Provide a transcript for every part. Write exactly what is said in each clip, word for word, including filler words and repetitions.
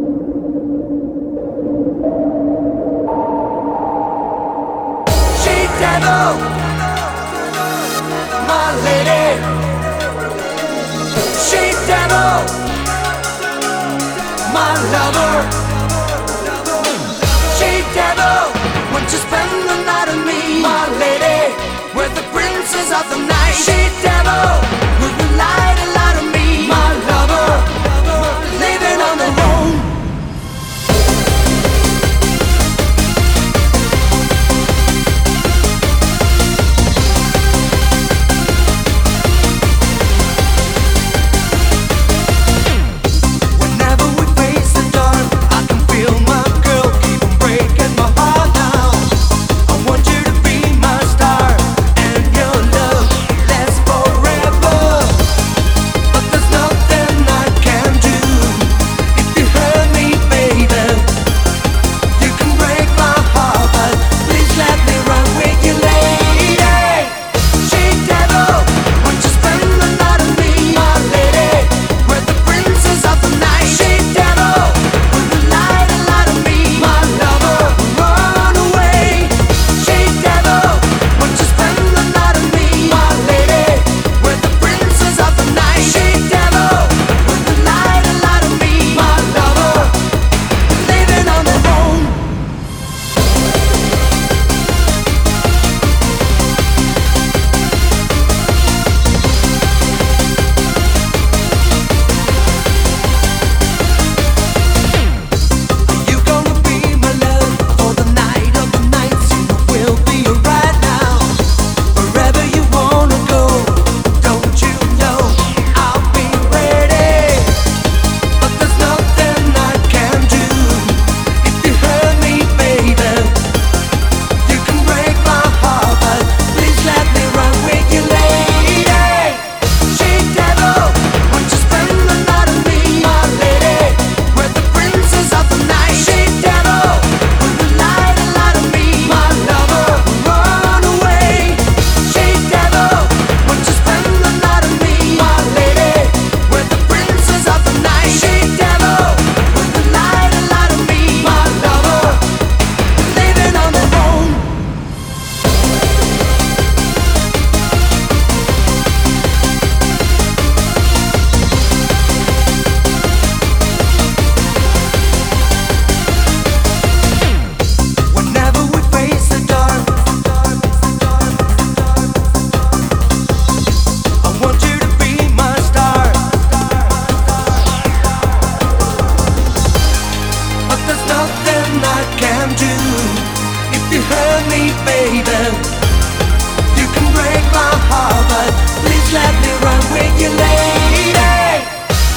Devil, my lady, she devil, my lover, she devil, won't you spend the night with me, my lady, we're the princes of the night, she devil, will you lie to lie to me, my lover, living on the road.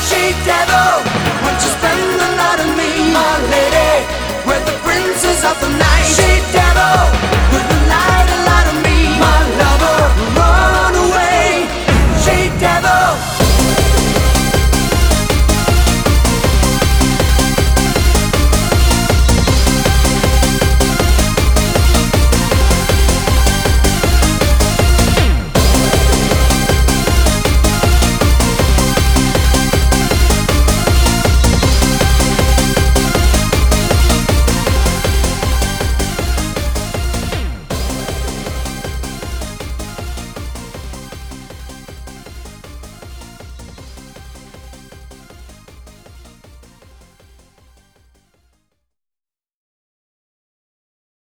Of the